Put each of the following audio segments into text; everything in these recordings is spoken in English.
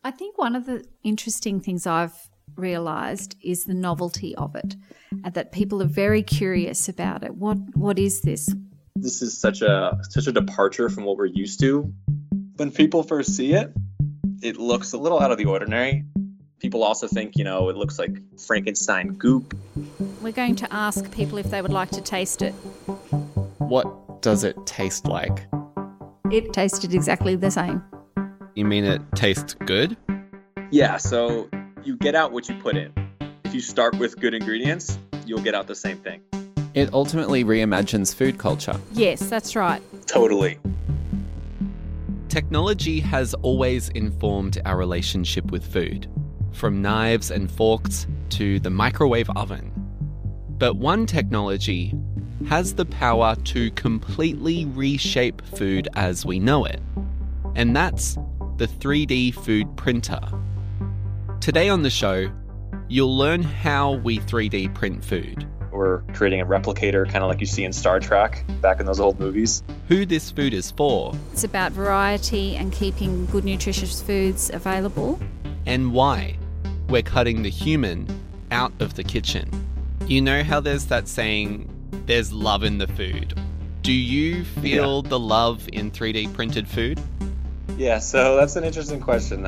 I think one of the interesting things I've realised is the novelty of it, and that people are very curious about it. What is this? This is such a departure from what we're used to. When people first see it, it looks a little out of the ordinary. People also think, it looks like Frankenstein goop. We're going to ask people if they would like to taste it. What does it taste like? It tasted exactly the same. You mean it tastes good? Yeah, so you get out what you put in. If you start with good ingredients, you'll get out the same thing. It ultimately reimagines food culture. Yes, that's right. Totally. Technology has always informed our relationship with food, from knives and forks to the microwave oven. But one technology has the power to completely reshape food as we know it, and that's the 3D food printer. Today on the show, you'll learn how we 3D print food. We're creating a replicator, kind of like you see in Star Trek, back in those old movies. Who this food is for. It's about variety and keeping good nutritious foods available. And why we're cutting the human out of the kitchen. You know how there's that saying, there's love in the food. Do you feel the love in 3D printed food? Yeah, so that's an interesting question.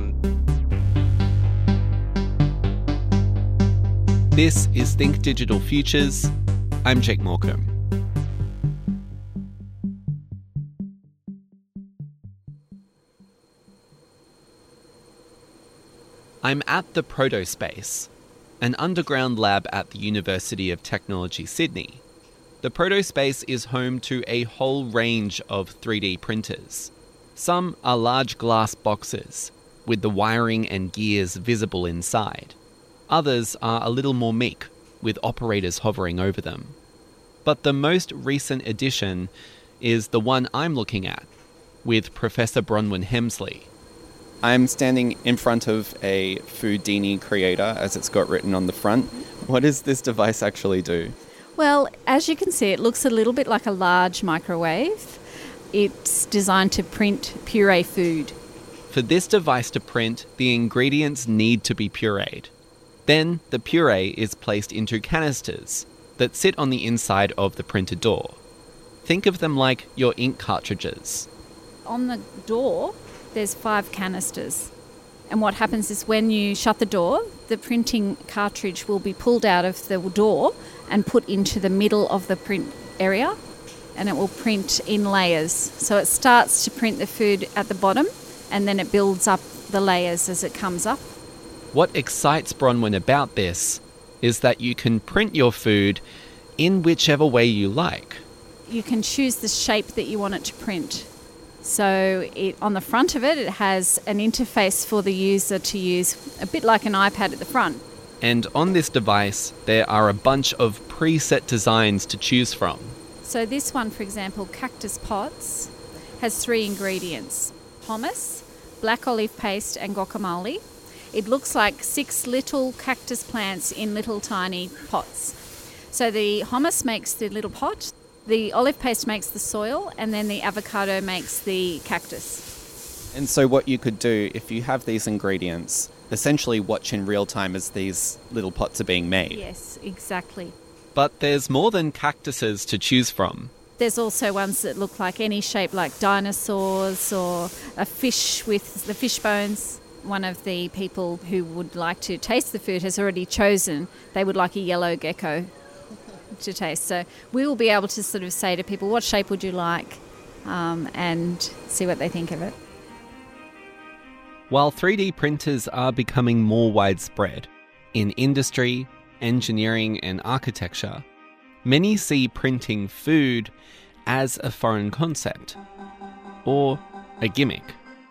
This is Think Digital Futures. I'm Jake Morecambe. I'm at the Protospace, an underground lab at the University of Technology, Sydney. The Protospace is home to a whole range of 3D printers. Some are large glass boxes, with the wiring and gears visible inside. Others are a little more meek, with operators hovering over them. But the most recent addition is the one I'm looking at, with Professor Bronwyn Hemsley. I'm standing in front of a Foodini Creator, as it's got written on the front. What does this device actually do? Well, as you can see, it looks a little bit like a large microwave. It's designed to print puree food. For this device to print, the ingredients need to be pureed. Then the puree is placed into canisters that sit on the inside of the printer door. Think of them like your ink cartridges. On the door, there's 5 canisters. And what happens is when you shut the door, the printing cartridge will be pulled out of the door and put into the middle of the print area, and it will print in layers. So it starts to print the food at the bottom, and then it builds up the layers as it comes up. What excites Bronwyn about this is that you can print your food in whichever way you like. You can choose the shape that you want it to print. So on the front of it, it has an interface for the user to use, a bit like an iPad at the front. And on this device, there are a bunch of preset designs to choose from. So this one, for example, Cactus Pots, has 3 ingredients: hummus, black olive paste and guacamole. It looks like 6 little cactus plants in little tiny pots. So the hummus makes the little pot, the olive paste makes the soil, and then the avocado makes the cactus. And so what you could do, if you have these ingredients, essentially watch in real time as these little pots are being made. Yes, exactly. But there's more than cactuses to choose from. There's also ones that look like any shape, like dinosaurs or a fish with the fish bones. One of the people who would like to taste the food has already chosen they would like a yellow gecko to taste. So we will be able to sort of say to people, what shape would you like, and see what they think of it. While 3D printers are becoming more widespread in industry, engineering and architecture, many see printing food as a foreign concept or a gimmick.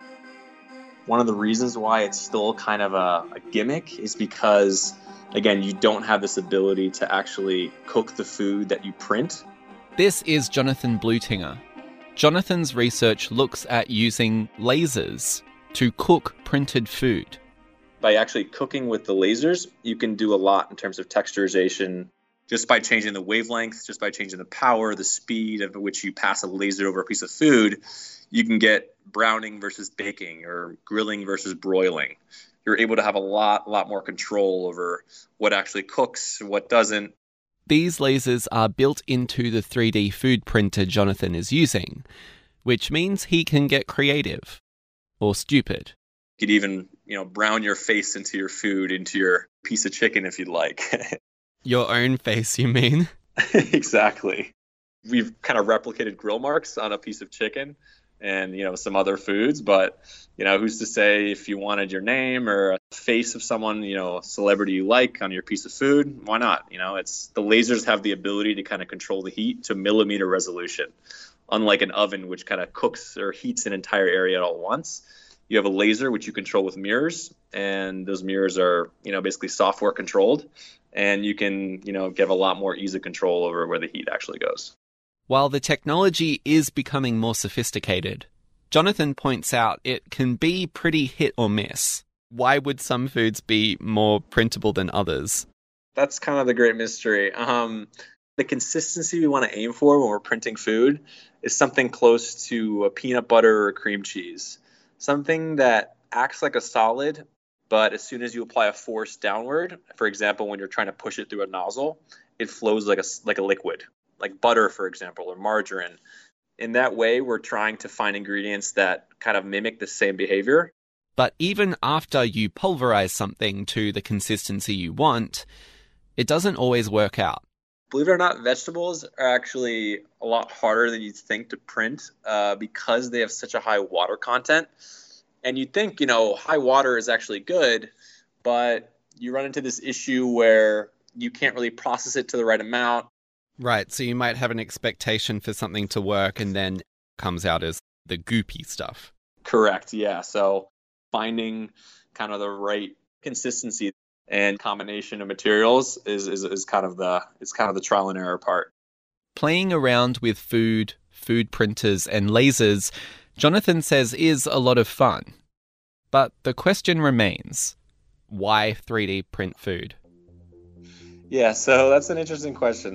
One of the reasons why it's still kind of a gimmick is because, again, you don't have this ability to actually cook the food that you print. This is Jonathan Blutinger. Jonathan's research looks at using lasers to cook printed food. By actually cooking with the lasers, you can do a lot in terms of texturization, just by changing the wavelength, just by changing the power, the speed at which you pass a laser over a piece of food. You can get browning versus baking or grilling versus broiling. You're able to have a lot more control over what actually cooks, what doesn't. These lasers are built into the 3D food printer Jonathan is using, which means he can get creative. Or stupid. You could even, brown your face into your food, into your piece of chicken if you'd like. Your own face, you mean? Exactly. We've kind of replicated grill marks on a piece of chicken and, some other foods. But, who's to say if you wanted your name or a face of someone, a celebrity you like on your piece of food, why not? It's the lasers have the ability to kind of control the heat to millimeter resolution. Unlike an oven, which kind of cooks or heats an entire area all at once, you have a laser which you control with mirrors, and those mirrors are, basically software controlled, and you can, get a lot more ease of control over where the heat actually goes. While the technology is becoming more sophisticated, Jonathan points out it can be pretty hit or miss. Why would some foods be more printable than others? That's kind of the great mystery. The consistency we want to aim for when we're printing food is something close to a peanut butter or cream cheese. Something that acts like a solid, but as soon as you apply a force downward, for example, when you're trying to push it through a nozzle, it flows like a liquid, like butter, for example, or margarine. In that way, we're trying to find ingredients that kind of mimic the same behavior. But even after you pulverize something to the consistency you want, it doesn't always work out. Believe it or not, vegetables are actually a lot harder than you'd think to print because they have such a high water content. And you'd think, high water is actually good, but you run into this issue where you can't really process it to the right amount. Right, so you might have an expectation for something to work and then it comes out as the goopy stuff. Correct, yeah. So finding kind of the right consistency and combination of materials is kind of the trial and error part. Playing around with food printers and lasers, Jonathan says is a lot of fun. But the question remains, why 3D print food? Yeah, so that's an interesting question.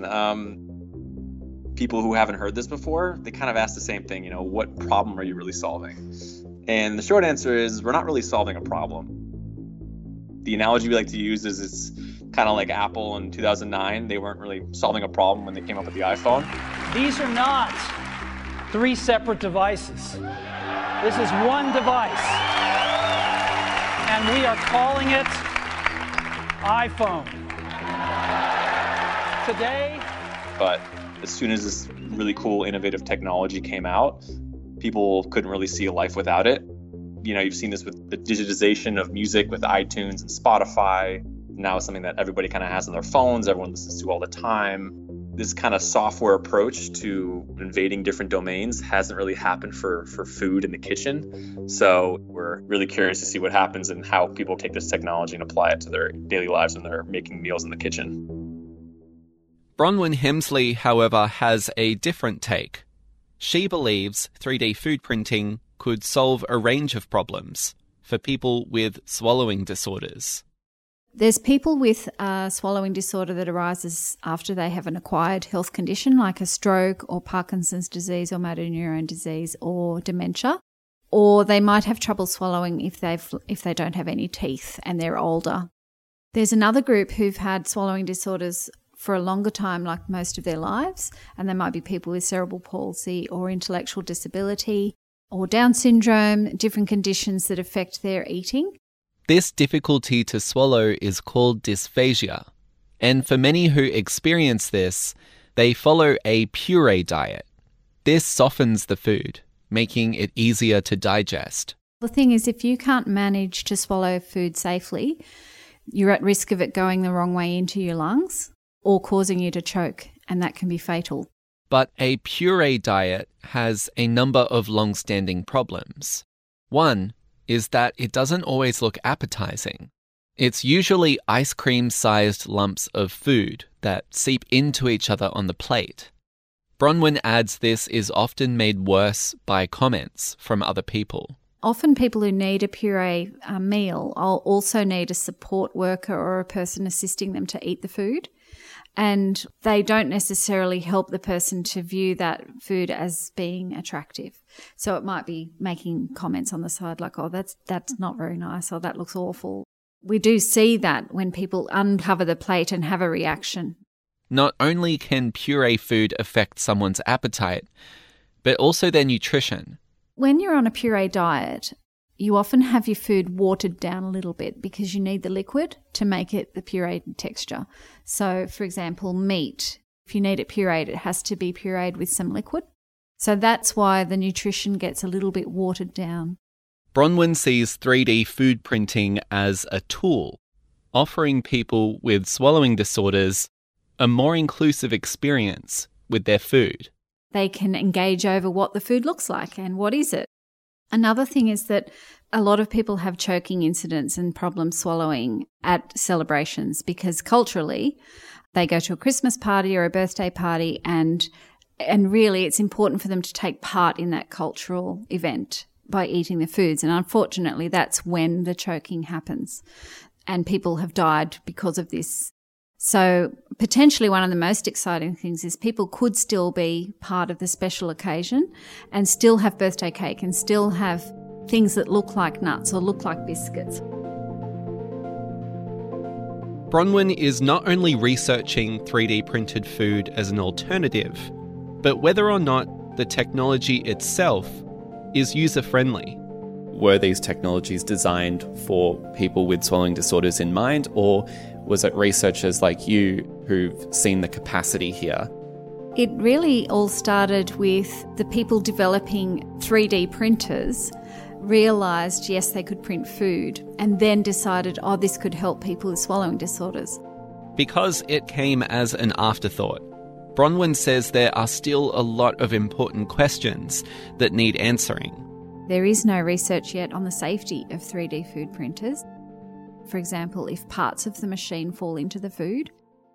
People who haven't heard this before, they kind of ask the same thing, what problem are you really solving? And the short answer is we're not really solving a problem. The analogy we like to use is it's kind of like Apple in 2009. They weren't really solving a problem when they came up with the iPhone. These are not 3 separate devices. This is one device. And we are calling it iPhone. Today. But as soon as this really cool, innovative technology came out, people couldn't really see a life without it. You've seen this with the digitization of music with iTunes and Spotify. Now it's something that everybody kind of has on their phones, everyone listens to all the time. This kind of software approach to invading different domains hasn't really happened for food in the kitchen. So we're really curious to see what happens and how people take this technology and apply it to their daily lives when they're making meals in the kitchen. Bronwyn Hemsley, however, has a different take. She believes 3D food printing could solve a range of problems for people with swallowing disorders. There's people with a swallowing disorder that arises after they have an acquired health condition like a stroke or Parkinson's disease or motor neurone disease or dementia. Or they might have trouble swallowing if they don't have any teeth and they're older. There's another group who've had swallowing disorders for a longer time, like most of their lives, and they might be people with cerebral palsy or intellectual disability or Down syndrome, different conditions that affect their eating. This difficulty to swallow is called dysphagia, and for many who experience this, they follow a puree diet. This softens the food, making it easier to digest. The thing is, if you can't manage to swallow food safely, you're at risk of it going the wrong way into your lungs or causing you to choke, and that can be fatal. But a puree diet has a number of long-standing problems. One is that it doesn't always look appetizing. It's usually ice cream-sized lumps of food that seep into each other on the plate. Bronwyn adds this is often made worse by comments from other people. Often people who need a puree meal also need a support worker or a person assisting them to eat the food. And they don't necessarily help the person to view that food as being attractive. So it might be making comments on the side like, oh, that's not very nice, or that looks awful. We do see that when people uncover the plate and have a reaction. Not only can puree food affect someone's appetite, but also their nutrition. When you're on a puree diet, you often have your food watered down a little bit because you need the liquid to make it the pureed texture. So, for example, meat, if you need it pureed, it has to be pureed with some liquid. So that's why the nutrition gets a little bit watered down. Bronwyn sees 3D food printing as a tool, offering people with swallowing disorders a more inclusive experience with their food. They can engage over what the food looks like and what is it. Another thing is that a lot of people have choking incidents and problems swallowing at celebrations because culturally they go to a Christmas party or a birthday party and really it's important for them to take part in that cultural event by eating the foods. And unfortunately, that's when the choking happens and people have died because of this. So potentially one of the most exciting things is people could still be part of the special occasion and still have birthday cake and still have things that look like nuts or look like biscuits. Bronwyn is not only researching 3D printed food as an alternative, but whether or not the technology itself is user-friendly. Were these technologies designed for people with swallowing disorders in mind, or was it researchers like you who've seen the capacity here? It really all started with the people developing 3D printers realised, yes, they could print food, and then decided, oh, this could help people with swallowing disorders. Because it came as an afterthought, Bronwyn says there are still a lot of important questions that need answering. There is no research yet on the safety of 3D food printers. For example, if parts of the machine fall into the food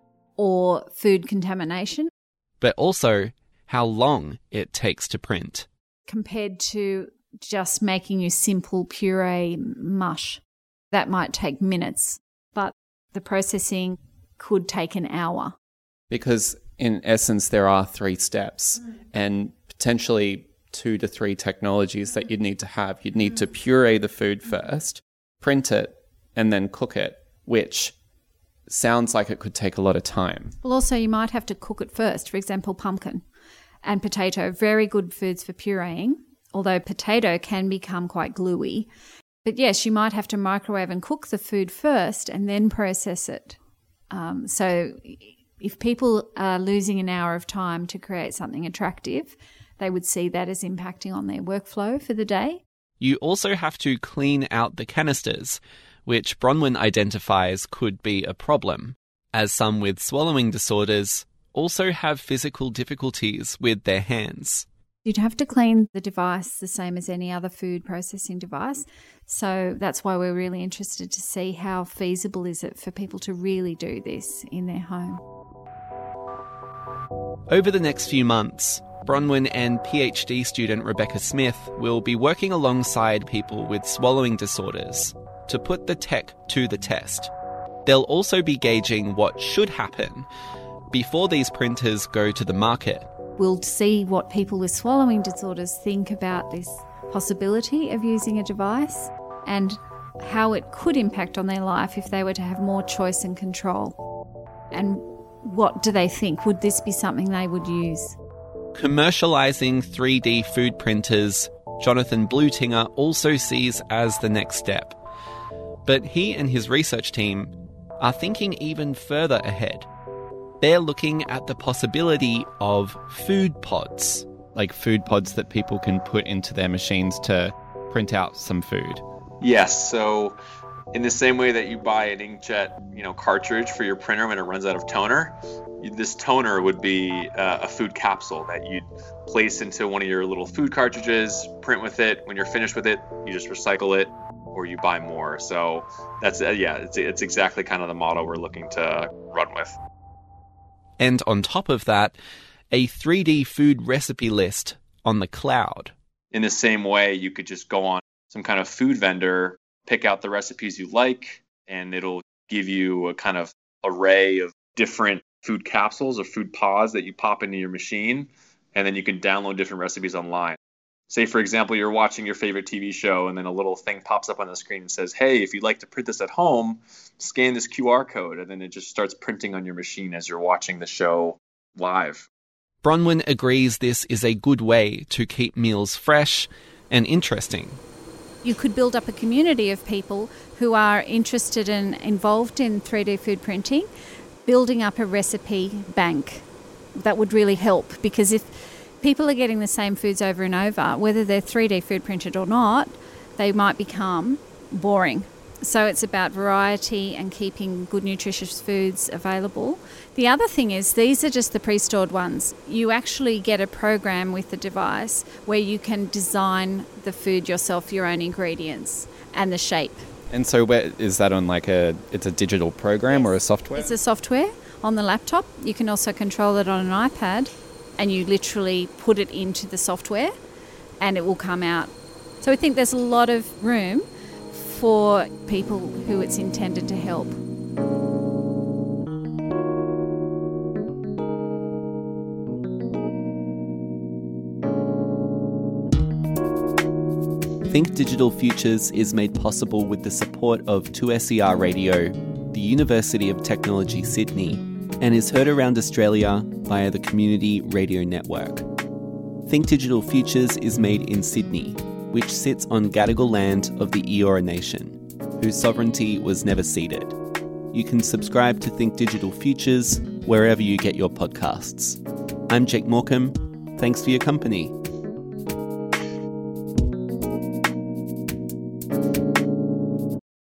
or food contamination. But also how long it takes to print. Compared to just making you simple puree mush, that might take minutes, but the processing could take an hour. Because in essence, there are 3 steps and potentially 2 to 3 technologies that you'd need to have. You'd need to puree the food first, print it, and then cook it, which sounds like it could take a lot of time. Well, also you might have to cook it first. For example, pumpkin and potato, very good foods for pureeing, although potato can become quite gluey. But yes, you might have to microwave and cook the food first and then process it. So if people are losing an hour of time to create something attractive, they would see that as impacting on their workflow for the day. You also have to clean out the canisters, which Bronwyn identifies could be a problem, as some with swallowing disorders also have physical difficulties with their hands. You'd have to clean the device the same as any other food processing device. So that's why we're really interested to see how feasible is it for people to really do this in their home. Over the next few months, Bronwyn and PhD student Rebecca Smith will be working alongside people with swallowing disorders to put the tech to the test. They'll also be gauging what should happen before these printers go to the market. We'll see what people with swallowing disorders think about this possibility of using a device and how it could impact on their life if they were to have more choice and control. And what do they think? Would this be something they would use? Commercialising 3D food printers, Jonathan Blutinger also sees as the next step. But he and his research team are thinking even further ahead. They're looking at the possibility of food pods, like food pods that people can put into their machines to print out some food. Yes, so in the same way that you buy an inkjet, cartridge for your printer when it runs out of toner, this toner would be a food capsule that you'd place into one of your little food cartridges, print with it. When you're finished with it, you just recycle it or you buy more. So that's, it's exactly kind of the model we're looking to run with. And on top of that, a 3D food recipe list on the cloud. In the same way, you could just go on some kind of food vendor, pick out the recipes you like, and it'll give you a kind of array of different food capsules or food pods that you pop into your machine, and then you can download different recipes online. Say, for example, you're watching your favorite TV show and then a little thing pops up on the screen and says, hey, if you'd like to print this at home, scan this QR code. And then it just starts printing on your machine as you're watching the show live. Bronwyn agrees this is a good way to keep meals fresh and interesting. You could build up a community of people who are interested and involved in 3D food printing, building up a recipe bank. That would really help, because if people are getting the same foods over and over, whether they're 3D food printed or not, they might become boring. So it's about variety and keeping good nutritious foods available. The other thing is, these are just the pre-stored ones. You actually get a program with the device where you can design the food yourself, your own ingredients and the shape. And so where is that on, like it's a digital program or a software? It's a software on the laptop. You can also control it on an iPad, and you literally put it into the software and it will come out. So I think there's a lot of room for people who it's intended to help. Think Digital Futures is made possible with the support of 2SER Radio, the University of Technology Sydney, and is heard around Australia via the Community Radio Network. Think Digital Futures is made in Sydney, which sits on Gadigal land of the Eora Nation, whose sovereignty was never ceded. You can subscribe to Think Digital Futures wherever you get your podcasts. I'm Jake Morecambe. Thanks for your company.